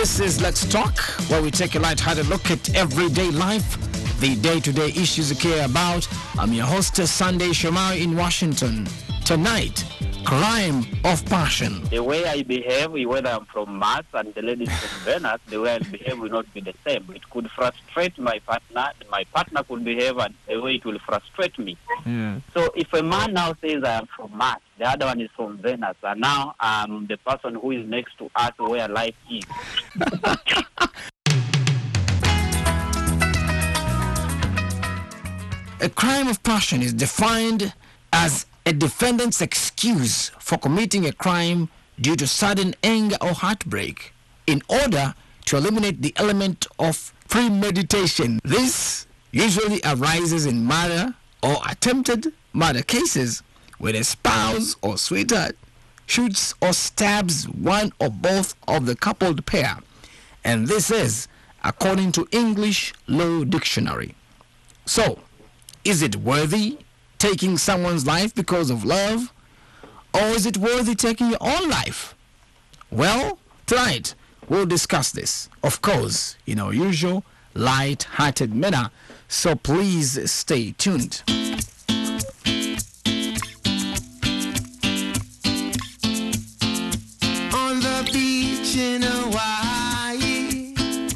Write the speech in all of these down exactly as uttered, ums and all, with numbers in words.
This is Let's Talk, where we take a light-hearted look at everyday life, the day-to-day issues you care about. I'm your hostess, Sunday Shomari in Washington. Tonight, crime of passion. The way I behave, whether I'm from Mars and the lady is from Venus, the way I behave will not be the same. It could frustrate my partner. My partner could behave and the way it will frustrate me. Yeah. So if a man now says I am from Mars, the other one is from Venus, and now I'm the person who is next to Earth where life is. A crime of passion is defined as a defendant's excuse for committing a crime due to sudden anger or heartbreak in order to eliminate the element of premeditation. This usually arises in murder or attempted murder cases where a spouse or sweetheart shoots or stabs one or both of the coupled pair. And this is according to English Law Dictionary. So, is it worthy taking someone's life because of love? Or is it worthy taking your own life? Well, tonight we'll discuss this. Of course, in our usual light-hearted manner. So please stay tuned. On the beach in Hawaii,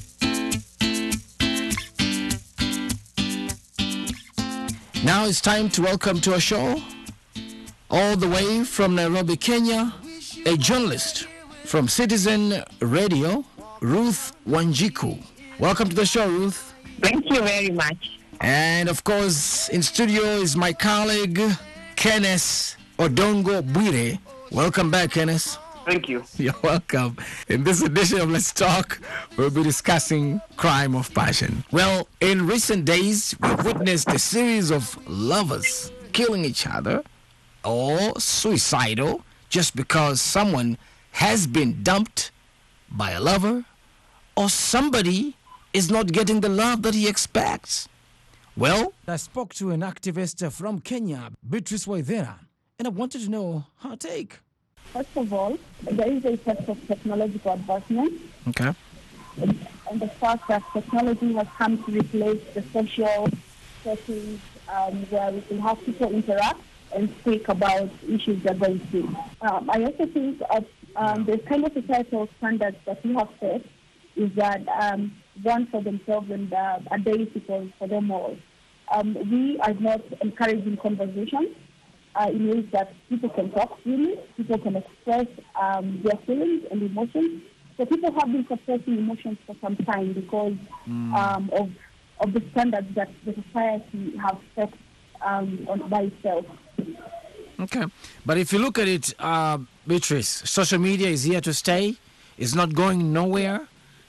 Now it's time to welcome to our show, all the way from Nairobi, Kenya, a journalist from Citizen Radio, Ruth Wanjiku. Welcome to the show, Ruth. Thank you very much. And of course, in studio is my colleague, Kenneth Odongo Bwire. Welcome back, Kenneth. Thank you. You're welcome. In this edition of Let's Talk, we'll be discussing crime of passion. Well, in recent days, we've witnessed a series of lovers killing each other or suicidal just because someone has been dumped by a lover or somebody is not getting the love that he expects. Well, I spoke to an activist from Kenya, Beatrice Waithera, and I wanted to know her take. First of all, there is a set of technological advancement, Okay. and the fact that technology has come to replace the social settings um, where we can have people interact and speak about issues they're going through. Um, I also think that um, the kind of societal standards that we have set is that um, one for themselves and uh, a day for, for them all. Um, we are not encouraging conversation. Uh, in ways that people can talk freely, people can express um, their feelings and emotions. So people have been suppressing emotions for some time because mm. um, of of the standards that the society have set um, on by itself. Okay. But if you look at it, uh, Beatrice, social media is here to stay. It's not going nowhere.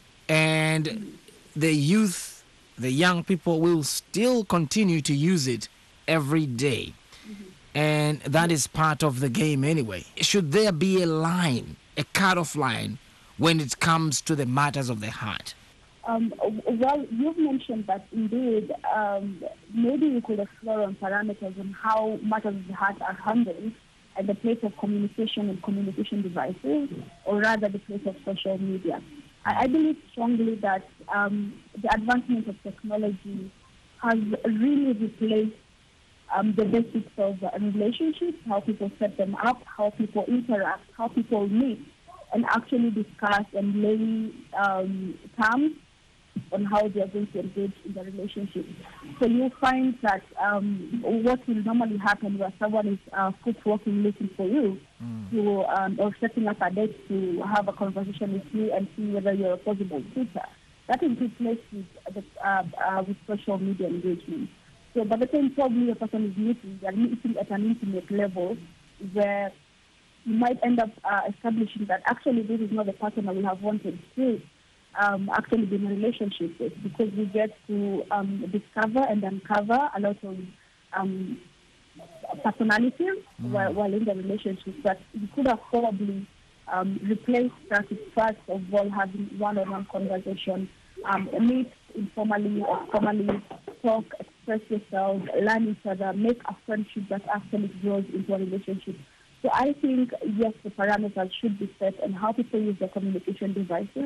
And the youth, the young people will still continue to use it every day. And that is part of the game anyway. Should there be a line, a cut-off line, when it comes to the matters of the heart? Um, well, you've mentioned that indeed, um, maybe we could explore on parameters on how matters of the heart are handled at the place of communication and communication devices, or rather the place of social media. I, I believe strongly that um, the advancement of technology has really replaced Um, the basics of uh, relationships, how people set them up, how people interact, how people meet, and actually discuss and lay um, terms on how they are going to engage in the relationship. So you find that um, what will normally happen where someone is uh, foot walking looking for you, mm. to, um, or setting up a date to have a conversation with you and see whether you're a possible suitor, that is replaced with, the, uh, uh, with social media engagement. So by the time probably a person is meeting, they are meeting at an intimate level where you might end up uh, establishing that actually this is not the person I would have wanted to um, actually be in a relationship with, because we get to um, discover and uncover a lot of um, personalities mm. while, while in the relationship that we could have probably um, replaced that with first of all having one-on-one conversation, um, meet informally or formally, talk, express yourself, learn each other, make a friendship that actually grows into a relationship. So I think, yes, the parameters should be set and how people use their communication devices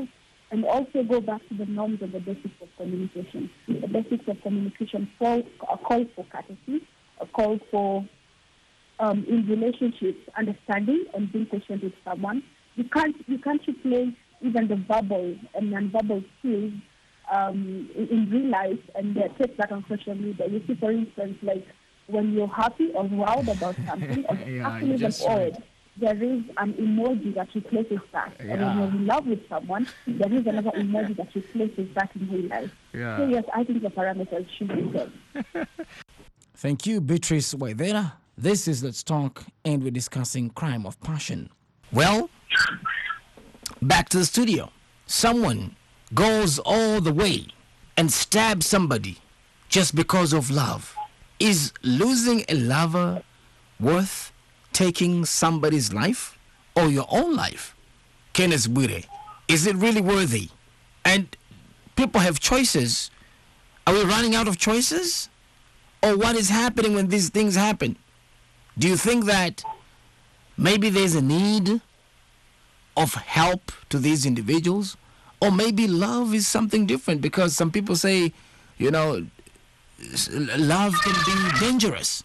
and also go back to the norms and the basics of communication. The basics of communication call, a call for courtesy, a call for, um, in relationships, understanding and being patient with someone. You can't, you can't replace even the verbal and non-verbal skills um, in, in real life and uh, take that on social media. You see, for instance, like when you're happy or wild about something, or Yeah, actually you even just said. odd, there is an emoji that replaces that. And when Yeah. you're in love with someone, there is another emoji that replaces that in real life. Yeah. So yes, I think the parameters should be good. Thank you, Beatrice Waithera. This is Let's Talk, and we're discussing crime of passion. Well, back to the studio. Someone goes all the way and stabs somebody just because of love. Is losing a lover worth taking somebody's life or your own life? Kenneth Bwire, is it really worthy? And people have choices. Are we running out of choices? Or what is happening when these things happen? Do you think that maybe there's a need of help to these individuals? Or maybe love is something different, because some people say, you know, s- love can be dangerous.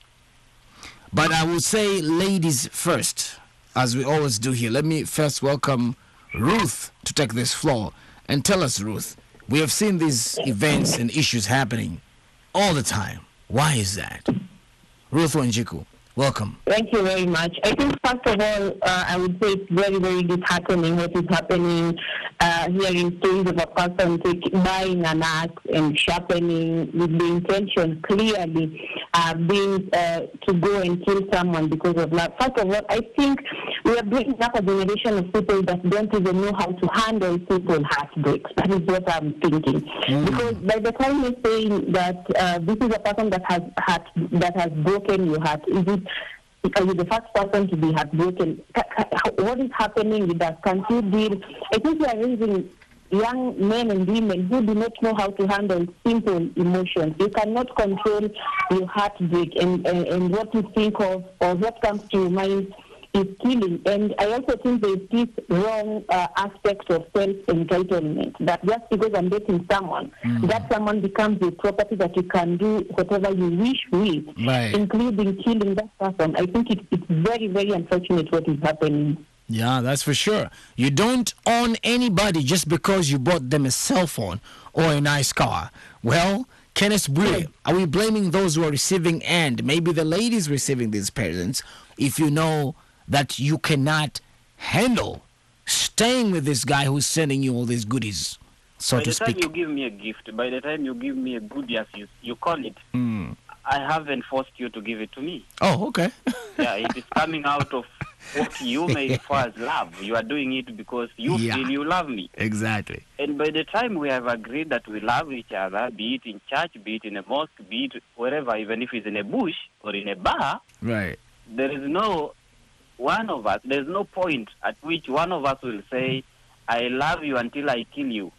But I would say ladies first, as we always do here. Let me first welcome Ruth to take this floor and tell us, Ruth, we have seen these events and issues happening all the time. Why is that? Ruth Wanjiku, welcome. Thank you very much. I think, first of all, uh, I would say it's very, very disheartening what is happening, uh, hearing stories of a person take, buying an axe and sharpening with the intention clearly uh, being uh, to go and kill someone because of love. First of all, I think we are bringing up a generation of people that don't even know how to handle simple heartbreaks. That is what I'm thinking. Mm. Because by the time you're saying that uh, this is a person that has heart, that has broken your heart, is it are you the first person to be heartbroken? What is happening with us? Can't you deal? I think we are raising young men and women who do not know how to handle simple emotions. You cannot control your heartbreak, and, and, and what you think of or what comes to your mind is killing. And I also think there's this wrong uh, aspect of self-entitlement, that just because I'm dating someone, mm. that someone becomes a property that you can do whatever you wish with, Right. including killing that person. I think it, it's very, very unfortunate what is happening. Yeah, that's for sure. You don't own anybody just because you bought them a cell phone or a nice car. Well, Kenneth Bwire, are we blaming those who are receiving, and maybe the ladies receiving these presents, if you know that you cannot handle staying with this guy who's sending you all these goodies, so by to the speak? time you give me a gift, by the time you give me a good, yes, you, you call it, Mm. I haven't forced you to give it to me. Oh, okay. Yeah, it is coming out of what you may refer as love. You are doing it because you Yeah. feel you love me. Exactly. And by the time we have agreed that we love each other, be it in church, be it in a mosque, be it wherever, even if it's in a bush or in a bar, Right. there is no one of us, there's no point at which one of us will say, I love you until I kill you.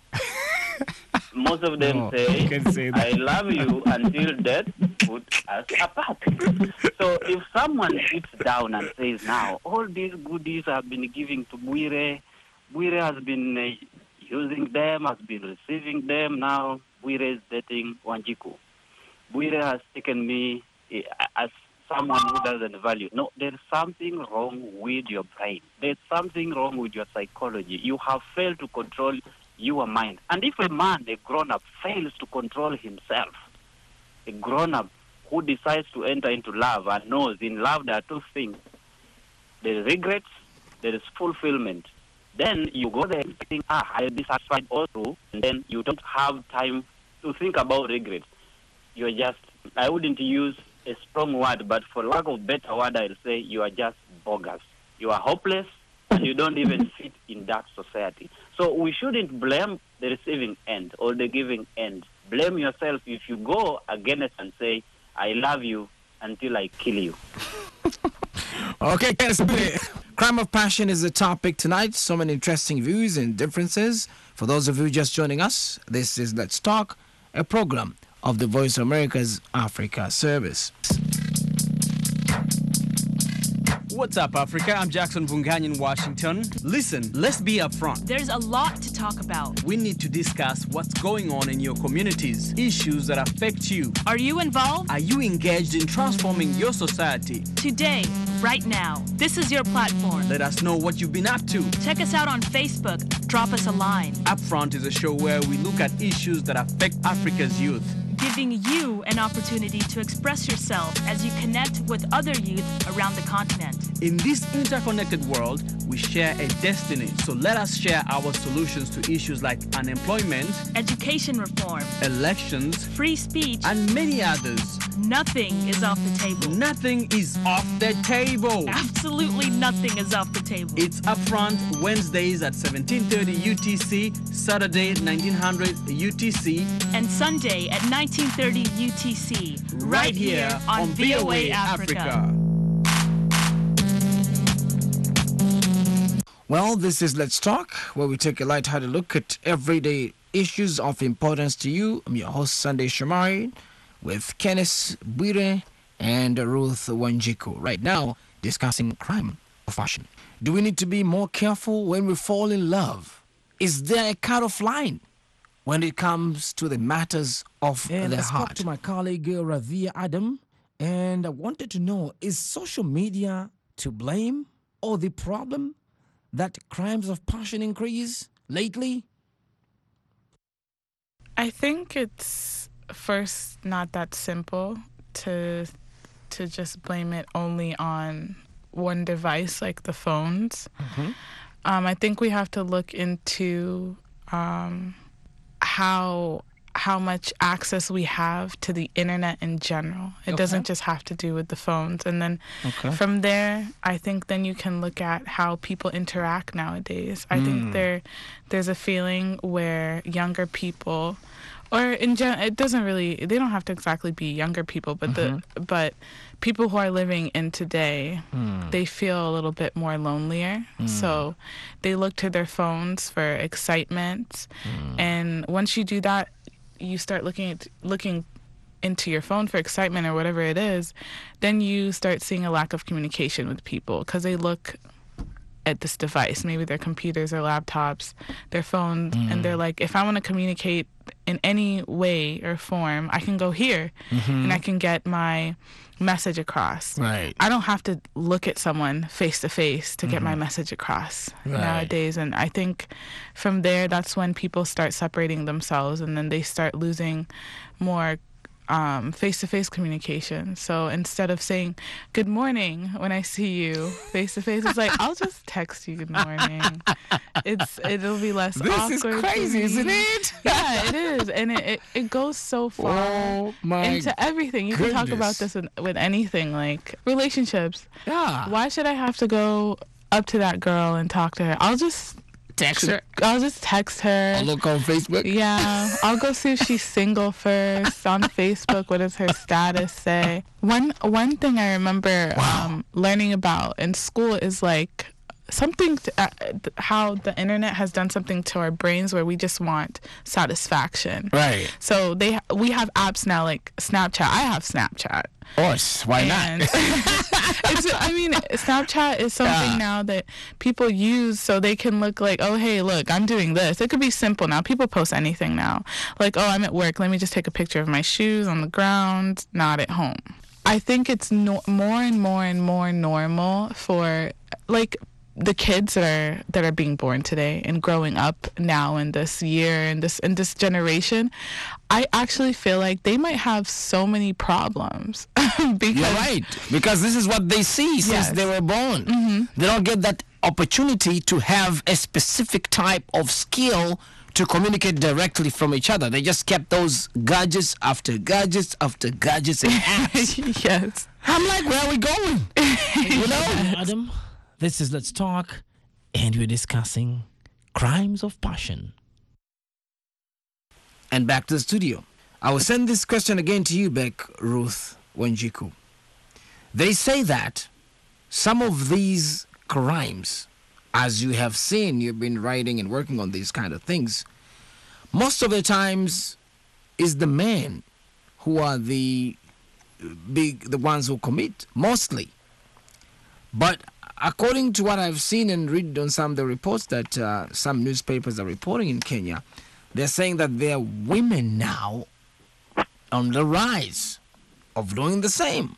Most of them No, say, you can say that. I love you until death put us apart. So if someone sits down and says, now, all these goodies I've been giving to Bwire, Bwire has been uh, using them, has been receiving them, now Bwire is dating Wanjiku. Bwire has taken me uh, as someone who doesn't value. No, there's something wrong with your brain. There's something wrong with your psychology. You have failed to control your mind. And if a man, a grown-up, fails to control himself, a grown-up who decides to enter into love and knows in love there are two things, there is regrets, there is fulfillment. Then you go there and think, ah, I'll be satisfied also, and then you don't have time to think about regrets. You're just, I wouldn't use a strong word, but for lack of better word, I'll say you are just bogus. You are hopeless, and you don't even fit in that society. So we shouldn't blame the receiving end or the giving end. Blame yourself if you go against and say, I love you until I kill you. Okay, Kenneth Bwire. Crime of passion is the topic tonight. So many interesting views and differences. For those of you just joining us, this is Let's Talk, a program of the Voice of America's Africa Service. What's up, Africa? I'm Jackson Vungany in Washington. Listen, let's be upfront. There's a lot to talk about. We need to discuss what's going on in your communities, issues that affect you. Are you involved? Are you engaged in transforming your society? Today, right now, this is your platform. Let us know what you've been up to. Check us out on Facebook. Drop us a line. Upfront is a show where we look at issues that affect Africa's youth, giving you an opportunity to express yourself as you connect with other youth around the continent. In this interconnected world, we share a destiny. So let us share our solutions to issues like unemployment, education reform, elections, free speech, and many others. Nothing is off the table. Nothing is off the table. Absolutely nothing is off the table. It's Upfront Wednesdays at seventeen thirty U T C, Saturday nineteen hundred U T C, and Sunday at nineteen thirty U T C, right, right here on V O A Africa. Africa. Well, this is Let's Talk, where we take a light-hearted look at everyday issues of importance to you. I'm your host, Sunday Shamari, with Kenneth Bwire and Ruth Wanjiku. Right now, discussing crime of passion. Do we need to be more careful when we fall in love? Is there a cut-off line when it comes to the matters of and the I heart? spoke to my colleague uh, Ravia Adam, and I wanted to know, is social media to blame or the problem that crimes of passion increase lately? I think it's first not that simple to to just blame it only on one device like the phones. Mm-hmm. Um, I think we have to look into um, how how much access we have to the internet in general. It Okay. doesn't just have to do with the phones. And then Okay. from there, I think then you can look at how people interact nowadays. I think there there's a feeling where younger people, or in gen, it doesn't really, they don't have to exactly be younger people, but the but people who are living in today, they feel a little bit more lonelier. So they look to their phones for excitement. And once you do that, you start looking at looking into your phone for excitement or whatever it is, then you start seeing a lack of communication with people because they look at this device, maybe their computers or laptops, their phones, and they're like, if I want to communicate in any way or form, I can go here and I can get my message across. Right. I don't have to look at someone face to face to get my message across Right. nowadays. And I think from there, that's when people start separating themselves and then they start losing more um, face-to-face communication. So instead of saying good morning when I see you face-to-face, it's like, I'll just text you good morning. It's It'll be less This awkward. is for crazy, me. isn't it? Yeah, it is. And it, it, it goes so far Oh, my into everything. You can talk about goodness. this with, with anything, like relationships. Yeah. Why should I have to go up to that girl and talk to her? I'll just Text her. I'll just text her. I'll look on Facebook. Yeah, I'll go see if she's single first on Facebook. What does her status say? One one thing I remember um, learning about in school is like something to, uh, how the internet has done something to our brains where we just want satisfaction. Right. So they we have apps now like Snapchat. I have Snapchat. Of course. Why And not? it's, I mean, Snapchat is something Yeah. now that people use so they can look like, oh, hey, look, I'm doing this. It could be simple now. People post anything now. Like, oh, I'm at work. Let me just take a picture of my shoes on the ground, not at home. I think it's no, more and more and more normal for, like, the kids that are that are being born today and growing up now in this year and this in this generation, I actually feel like they might have so many problems because You're right. Because this is what they see since Yes. they were born. They don't get that opportunity to have a specific type of skill to communicate directly from each other. They just kept those gadgets after gadgets after gadgets and apps. yes. I'm like, where are we going? You know? Adam, this is Let's Talk, and we're discussing crimes of passion. And back to the studio. I will send this question again to you, Beck Ruth Wanjiku. They say that some of these crimes, as you have seen, you've been writing and working on these kind of things, most of the times is the men who are the big, the ones who commit, mostly. But according to what I've seen and read on some of the reports that uh, some newspapers are reporting in Kenya, they're saying that there are women now on the rise of doing the same.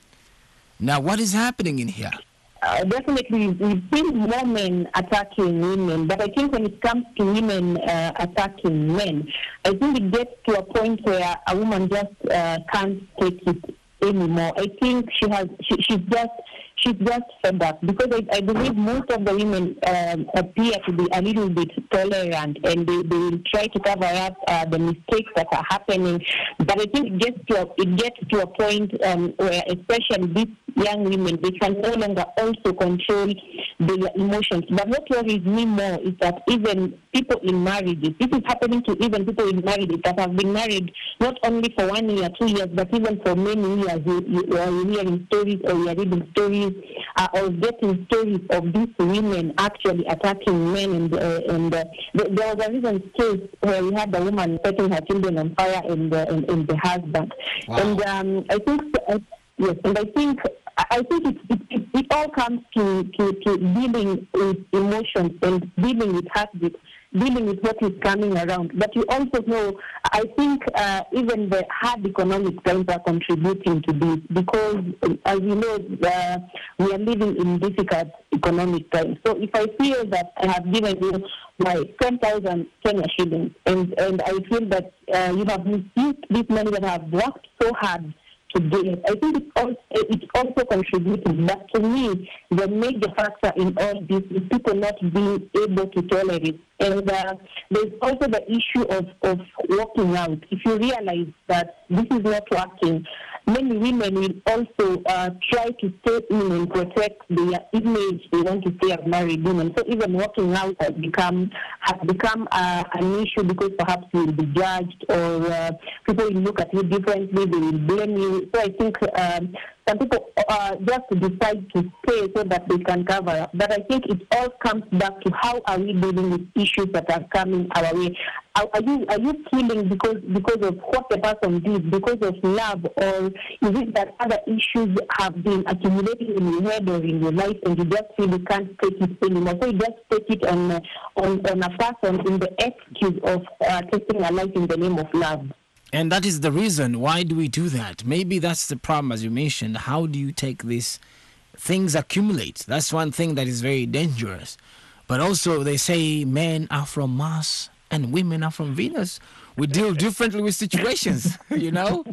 Now, what is happening in here? Uh, definitely, we've seen more men attacking women, but I think when it comes to women uh, attacking men, I think it gets to a point where a woman just uh, can't take it anymore. I think she has, she, she's just, she's just fed up, because I, I believe most of the women um, appear to be a little bit tolerant, and they, they will try to cover up uh, the mistakes that are happening. But I think it gets to a, it gets to a point um, where, especially these young women, they can no longer also control their emotions. But what worries me more is that even people in marriages, this is happening to even people in marriages that have been married not only for one year, two years, but even for many years. You, you are hearing stories, or you are reading stories, uh, or getting stories of these women actually attacking men. And, uh, and uh, there was a recent case where we had a woman setting her children on fire and, uh, and, and the husband. Wow. And um, I think, uh, yes, and I think I think it, it, it, it all comes to, to, to dealing with emotions and dealing with heartbeat, dealing with what is coming around. But you also know, I think uh, even the hard economic times are contributing to this, because, as you know, uh, we are living in difficult economic times. So if I feel that I have given you my ten thousand Kenya shillings, and, and I feel that uh, you have misused this money that I have worked so hard to get, I think it's also, it's also contributing. But to me, the major factor in all this is people not being able to tolerate. And uh, there's also the issue of, of walking out. If you realize that this is not working, many women will also uh, try to stay in and protect their image they want to stay as married women. So even walking out has become has become uh, an issue, because perhaps you will be judged, or uh, people will look at you differently, they will blame you. So I think um, some people uh, just decide to stay so that they can cover up. But I think it all comes back to how are we dealing with issues that are coming our way. Are, are you are you killing because because of what the person did, because of love, or is it that other issues have been accumulating in your head or in your life, and you just feel you can't take it anymore? So you just take it on uh, on, on a person in the excuse of uh, taking a life in the name of love. And that is the reason. Why do we do that? Maybe that's the problem, as you mentioned. How do you take this? Things accumulate. That's one thing that is very dangerous. But also, they say men are from Mars and women are from Venus. We deal differently with situations, you know?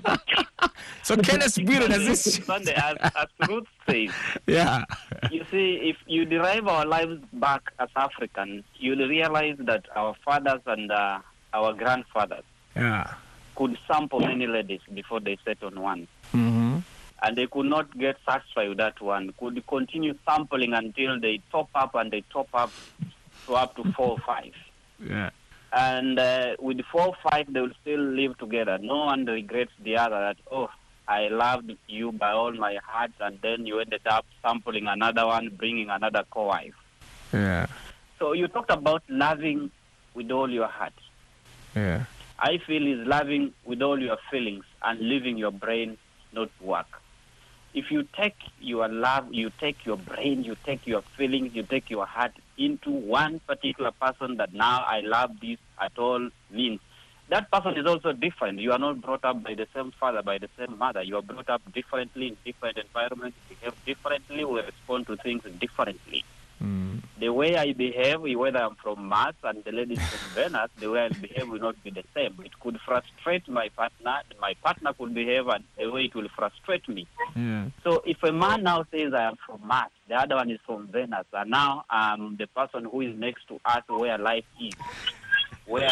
So Kenneth Bwire, does this... Sunday, as, as Ruth says, yeah. You see, if you derive our lives back as Africans, you'll realize that our fathers and uh, our grandfathers yeah. could sample many ladies before they set on one. Mm-hmm. And they could not get satisfied with that one, could continue sampling until they top up and they top up to up to four or five. Yeah. And uh, with four or five, they will still live together. No one regrets the other that, oh, I loved you by all my heart, and then you ended up sampling another one, bringing another co-wife. Yeah. So you talked about loving with all your heart. Yeah. I feel is loving with all your feelings and leaving your brain not work. If you take your love, you take your brain, you take your feelings, you take your heart into one particular person that now I love this at all means, that person is also different. You are not brought up by the same father, by the same mother. You are brought up differently in different environments, behave differently, we respond to things differently. Mm. The way I behave, whether I'm from Mars and the lady is from Venus, the way I behave will not be the same. It could frustrate my partner. My partner could behave and the way it will frustrate me. Yeah. So if a man now says I am from Mars, the other one is from Venus, and now I'm the person who is next to Earth where life is, where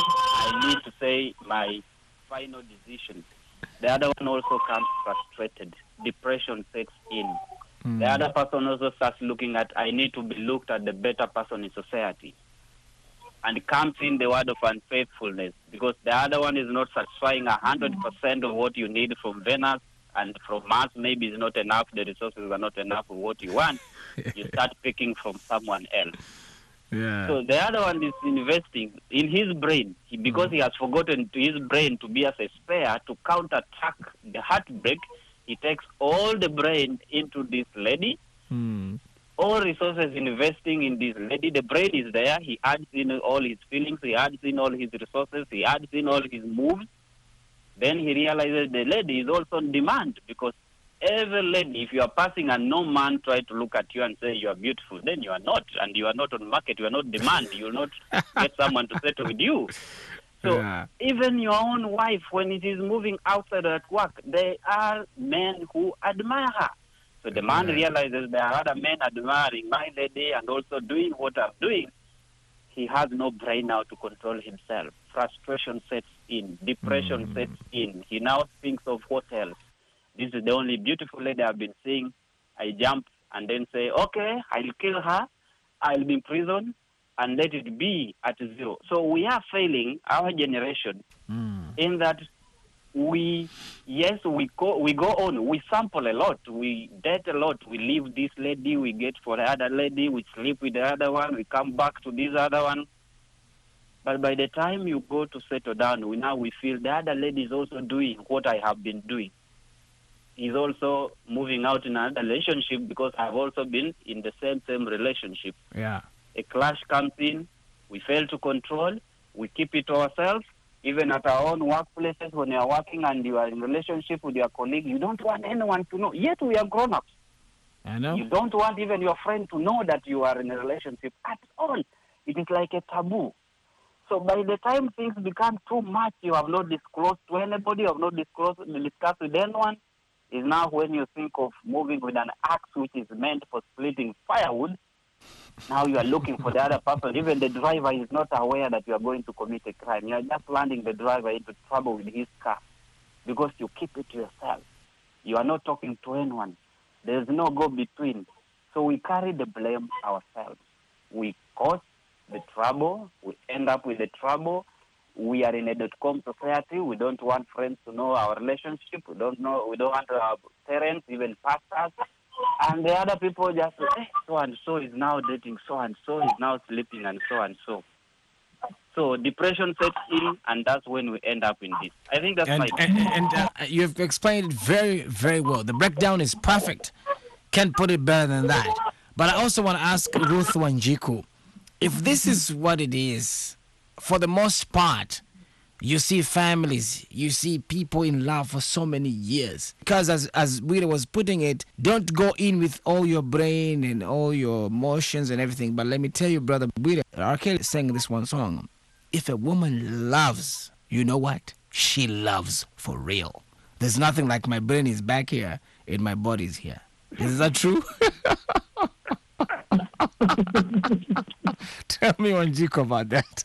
I need to say my final decision, the other one also comes frustrated. Depression sets in. The other person also starts looking at, I need to be looked at the better person in society. And comes in the word of unfaithfulness, because the other one is not satisfying one hundred percent of what you need from Venus, and from Mars maybe is not enough, the resources are not enough of what you want. You start picking from someone else. Yeah. So the other one is investing in his brain, he, because mm. he has forgotten to his brain to be as a spare to counterattack the heartbreak. He takes all the brain into this lady, mm. all resources investing in this lady. The brain is there. He adds in all his feelings. He adds in all his resources. He adds in all his moves. Then he realizes the lady is also on demand, because every lady, if you are passing and no man try to look at you and say you are beautiful, then you are not, and you are not on market. You are not demand. You will not get someone to settle with you. So Yeah. even your own wife, when it is moving outside at work, there are men who admire her. So the man Yeah. realizes there are other men admiring my lady and also doing what I'm doing. He has no brain now to control himself. Frustration sets in. Depression sets in. He now thinks of what else. This is the only beautiful lady I've been seeing. I jump and then say, okay, I'll kill her. I'll be in prison and let it be at zero. So we are failing our generation in that we, yes, we go, we go on. We sample a lot. We date a lot. We leave this lady. We get for the other lady. We sleep with the other one. We come back to this other one. But by the time you go to settle down, we now we feel the other lady is also doing what I have been doing. He's also moving out in another relationship because I've also been in the same same relationship. Yeah. A clash comes in. We fail to control. We keep it to ourselves. Even at our own workplaces, when you are working and you are in relationship with your colleague, you don't want anyone to know. Yet we are grown-ups. I know. You don't want even your friend to know that you are in a relationship at all. It is like a taboo. So by the time things become too much, you have not disclosed to anybody, you have not disclosed, discussed with anyone, is now when you think of moving with an axe which is meant for splitting firewood. Now you are looking for the other person. Even the driver is not aware that you are going to commit a crime. You are just landing the driver into trouble with his car because you keep it to yourself. You are not talking to anyone. There is no go-between. So we carry the blame ourselves. We cause the trouble. We end up with the trouble. We are in a dot-com society. We don't want friends to know our relationship. We don't know. We don't want our parents, even pastors. And the other people just say, hey, so-and-so is now dating, so-and-so is now sleeping, and so-and-so. So depression sets in, and that's when we end up in this. I think that's And, my... and, and uh, you've explained it very, very well. The breakdown is perfect. Can't put it better than that. But I also want to ask Ruth Wanjiku, if this is what it is, for the most part, you see families, you see people in love for so many years. Because as as Wira was putting it, don't go in with all your brain and all your emotions and everything. But let me tell you, brother Wira, R. Kelly sang this one song. If a woman loves, you know what? She loves for real. There's nothing like my brain is back here and my body's here. Is that true? Tell me, Wanjiku, about that.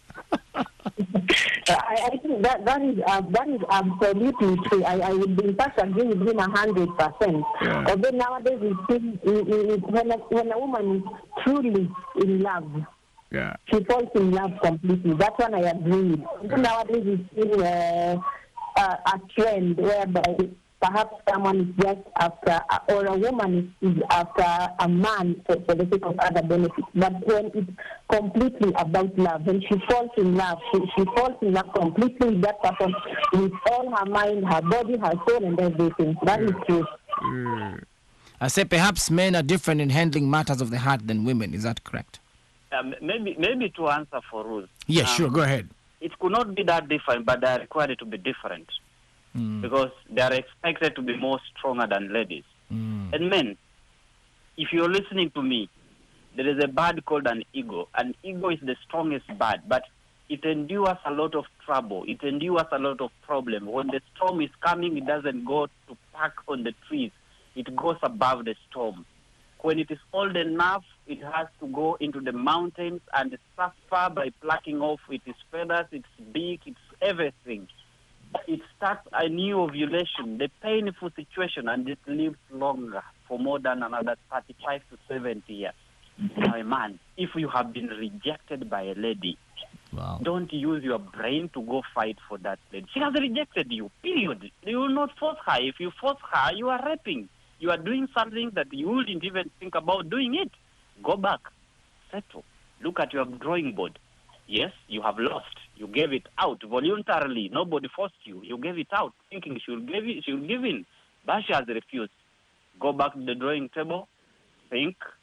I, I think that that is uh, that is absolutely true. I, I would in fact agree with him a hundred percent. Although nowadays we think when a, when a woman is truly in love, yeah, she falls in love completely. That one I agree with. Yeah. Nowadays we see uh, uh, a trend whereby perhaps someone is just after, or a woman is, is after a man for, for the sake of other benefits. But when it's completely about love, when she falls in love, she, she falls in love completely with that person, with all her mind, her body, her soul, and everything. That mm. is true. Mm. I say perhaps men are different in handling matters of the heart than women. Is that correct? Um, maybe, maybe to answer for Ruth. Yeah, um, sure. Go ahead. It could not be that different, but they are required to be different. Mm. Because they are expected to be more stronger than ladies. Mm. And men, if you're listening to me, there is a bird called an eagle. An eagle is the strongest bird, but it endures a lot of trouble. It endures a lot of problem. When the storm is coming, it doesn't go to park on the trees. It goes above the storm. When it is old enough, it has to go into the mountains and suffer by plucking off its feathers, its beak, its everything. It starts a new ovulation, the painful situation, and it lives longer for more than another thirty-five to seventy years. Now, a man, if you have been rejected by a lady, wow. don't use your brain to go fight for that lady. She has rejected you, period. You will not force her. If you force her, you are raping. You are doing something that you wouldn't even think about doing it. Go back, settle, look at your drawing board. Yes, you have lost. You gave it out voluntarily. Nobody forced you. You gave it out, thinking she will give it, she will give in. But she has refused. Go back to the drawing table, think,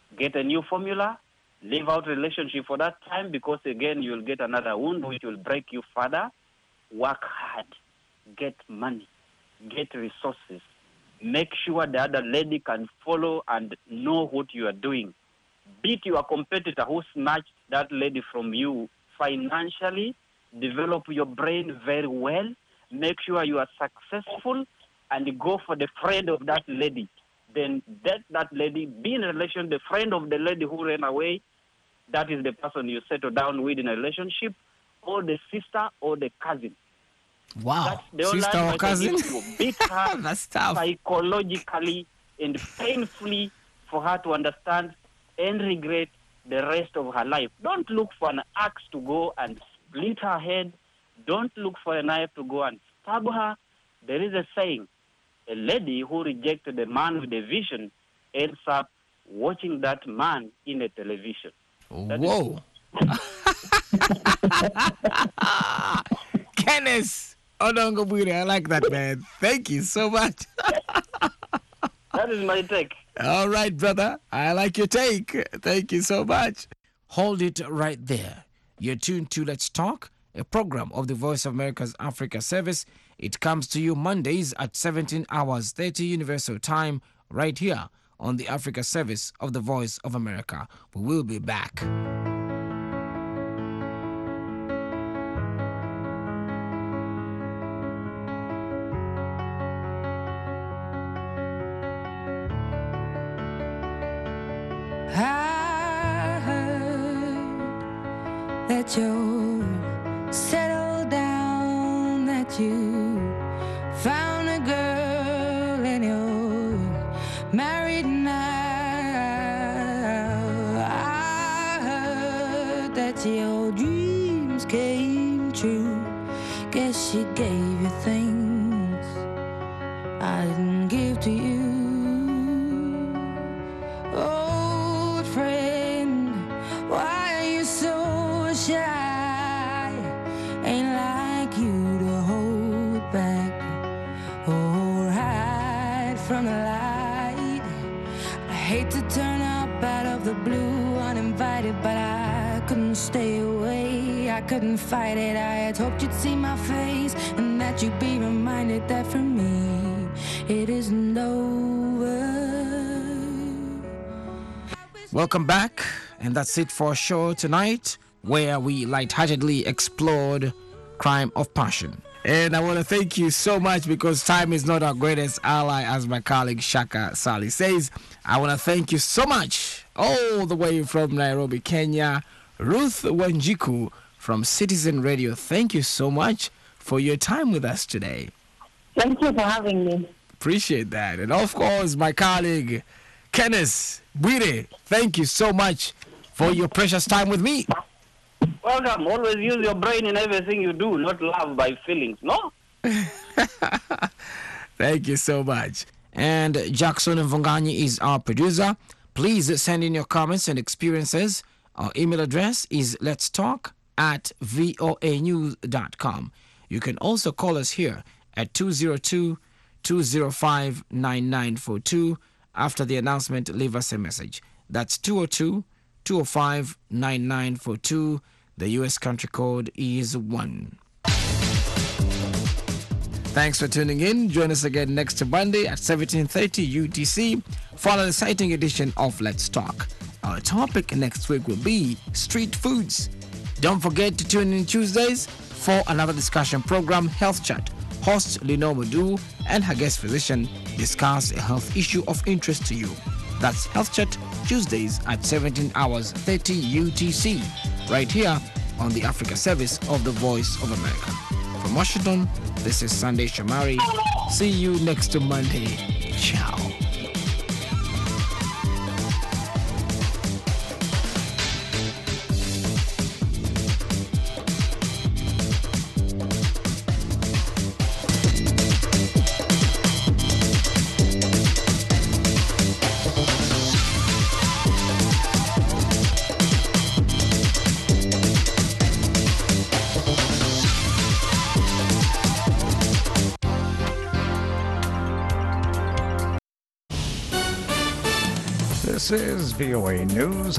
get a new formula, leave out relationship for that time, because again you'll get another wound which will break you further. Work hard, get money, get resources. Make sure the other lady can follow and know what you are doing. Beat your competitor who snatched that lady from you financially. Develop your brain very well. Make sure you are successful and go for the friend of that lady. Then let that lady be in a relation, the friend of the lady who ran away. That is the person you settle down with in a relationship, or the sister or the cousin. Wow. That's the only Sister or advice I cousin? give you. Beat her That's tough. psychologically and painfully for her to understand and regret the rest of her life. Don't look for an axe to go and split her head. Don't look for a knife to go and stab her. There is a saying, a lady who rejected a man with a vision ends up watching that man in a television. That Whoa. Kenneth Odongobure, I like that, man. Thank you so much. That is my take. All right, brother. I like your take. Thank you so much. Hold it right there. You're tuned to Let's Talk, a program of the Voice of America's Africa Service. It comes to you Mondays at seventeen hours thirty Universal Time, right here on the Africa Service of the Voice of America. We will be back. I heard that you're settled down, that you found a girl and you're married now. I heard that your dreams came true. Guess she gave you things I didn't give to you. Old friend, why are you so shy? Ain't like you to hold back or hide from the light. I hate to turn up out of the blue uninvited, but I couldn't stay away. I couldn't fight it. I had hoped you'd see my face and that you'd be reminded that for me it isn't over. Welcome back, and that's it for our show tonight, where we lightheartedly explored crime of passion. And I want to thank you so much, because time is not our greatest ally, as my colleague Shaka Sali says. I want to thank you so much, all the way from Nairobi, Kenya, Ruth Wanjiku from Citizen Radio. Thank you so much for your time with us today. Thank you for having me. Appreciate that. And of course, my colleague Kenneth Bwire, thank you so much for your precious time with me. Welcome. Always use your brain in everything you do, not love by feelings, no? Thank you so much. And Jackson Mvunganyi is our producer. Please send in your comments and experiences. Our email address is letstalk at voa news dot com. You can also call us here at two oh two, two oh five, nine nine four two. After the announcement, leave us a message. That's two oh two, two oh five, nine nine four two. The U S country code is one. Thanks for tuning in. Join us again next Monday at seventeen thirty U T C for an exciting edition of Let's Talk. Our topic next week will be street foods. Don't forget to tune in Tuesdays for another discussion program, Health Chat. Host Lino Modu and her guest physician discuss a health issue of interest to you. That's Health Chat, Tuesdays at seventeen hours thirty U T C, right here on the Africa Service of the Voice of America. From Washington, this is Sunday Shamari. See you next Monday. Ciao. is V O A News.